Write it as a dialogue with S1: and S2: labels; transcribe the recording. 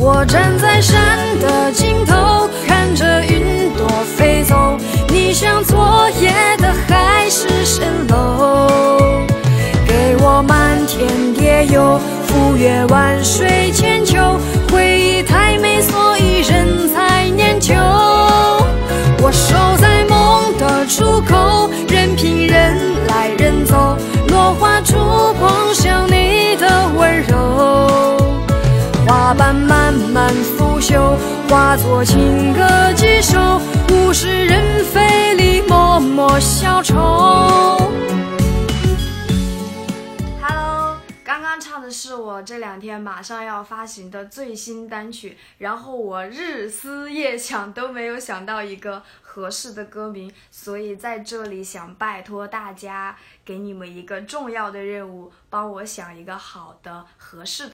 S1: 我站在山的尽头，看着云朵飞走，你像昨夜的海市蜃楼。给我漫天蝶游，浮越万水千秋，回忆太美，所以人才念旧。我守在梦的出口，任凭人来人走，落花触碰上你的温柔。花瓣慢慢腐朽，化作情歌几首，物是人非里默默消愁。Hello， 刚刚唱的是我这2天马上要发行的最新单曲，然后我日思夜想都没有想到一个合适的歌名，所以在这里想拜托大家，给你们一个重要的任务，帮我想一个好的合适的